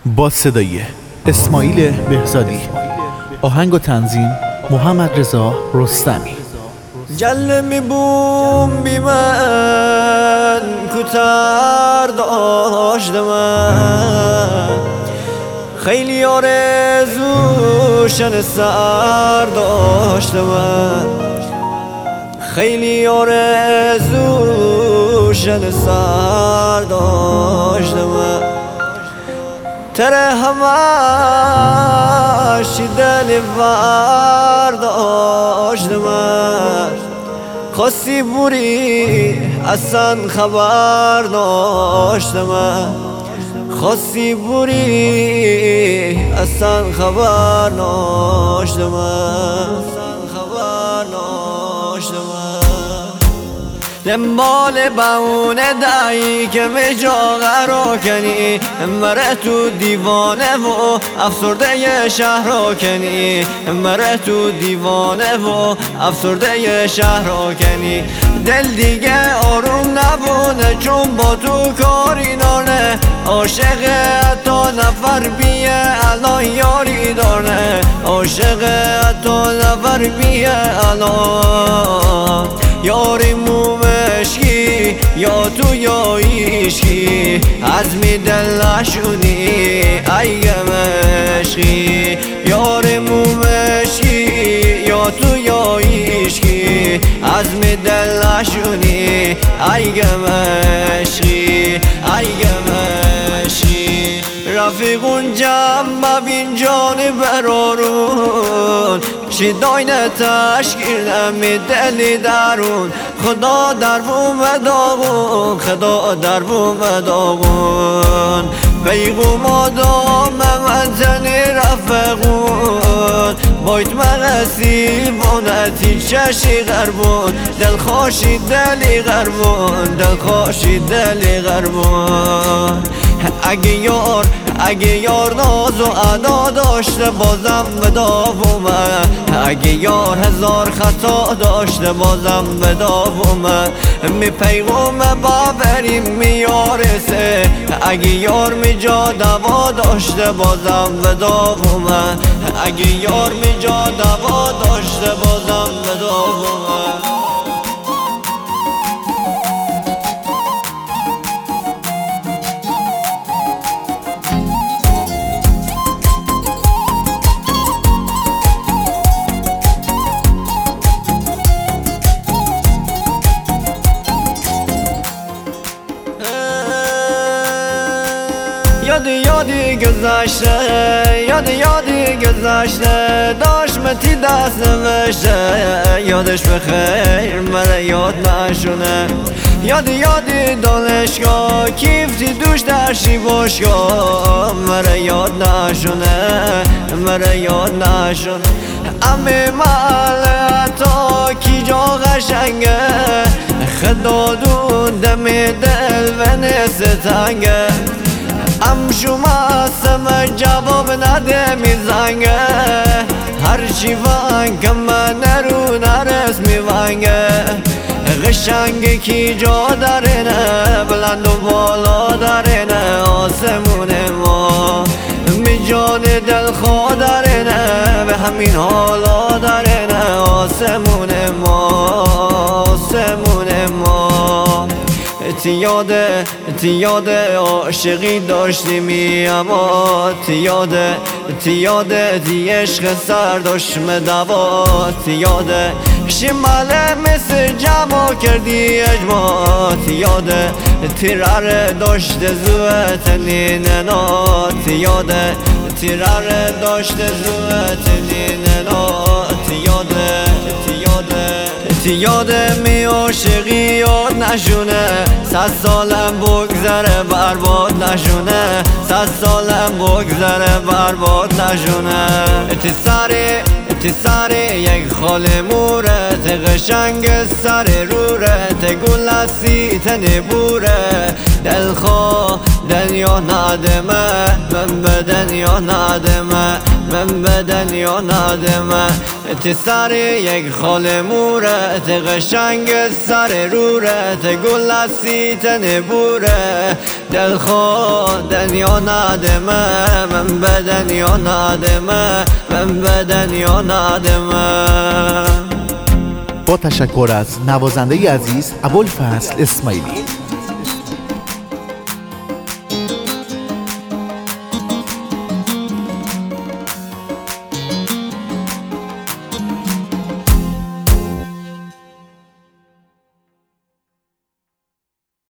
با صدای اسماعیل بهزادی، آهنگ و تنظیم محمد رضا رستمی. جل می بوم بی من کتر داشته من، خیلی آرزوشن سر داشته من، خیلی آرزوشن سر داشته من، تره همش دل برداشته من، خواستی بوری اصلا خبر داشته من، خواستی بوری اصلا خبر داشته من، دنبال بهونه دایی که به جا قرار کنی، مره تو دیوانه و افسرده شهر را کنی، مره تو دیوانه و افسرده شهر را کنی. دل دیگه آروم نبونه چون با تو کاری داره، عاشق حتی نفر بیه الان یاری داره، عاشق حتی نفر بیه الان یاری مومشکی، یا تو یا ایشکی عزمی دل نشونی ایگه مشکی، یاری مومشکی یا تو یا ایشکی عزمی دل نشونی ایگه مشکی ایگه مشکی. رفیقون جمع ببین جان برارون، شیداین تشکیل نمی دلی درون، خدا در بوم داغون، خدا در بوم داغون، پیغوم آدم منزلی رفقون، باید مغسی بانتی چشی غربون، دلخوشی دلی غربون، دلخوشی دلی غربون. اگه یار ناز و ادا داشته بازم به داومه، اگه یار هزار خطا داشته بازم به داومه، می پیغومه باوریم می یارسه، اگه یار می جا دوا داشته بازم به داومه، اگه یار می جا دوا داشته بازم به داومه. یادی گذشته، یادی گذشته، داشت متی دست نوشته، یادش بخیر مره یاد نشونه، یادی دانشگاه کیفتی دوش درشی باشگاه، مره یاد نشونه، مره یاد نشونه. امی محل حتی کی جا قشنگه، خدا دون دم دل و نستنگه، ام شما سم جواب نده میزنگه، هرچی وانگ من نرو نرس میوانگه، قشنگ کی جا داره نه، بلند و بالا داره نه، آسمون ما می جان دل خوا داره نه، به همین حالا داره نه، آسمون ما آسمون ما. یاده عاشقی داشتیمی اما یاده دی عشق سر دشم دوا، یاده شماله مثل جمع کردی اجما، یاده تیرار داشت زوت نیننا، یاده تیرار داشت زوت نیننا، یاده می عاشقی یاد نشونه، 100 سالم بگذره برباد نشونه، 100 سالم بگذره برباد نشونه. تی سری یک خال مورت، قشنگ سر رورت، گلسی تن بوره، دلخواه دنیا ندمه، من به دنیا ندمه، من به دنیا ندمه. تی سری یک خال مورت، قشنگ سر رورت، گلسی تن بوره، دل خودن یا ندمه من بدن یا ندمه من بدن یا ندمه. با تشکر از نوازنده عزیز ابوالفضل اسماعیلی.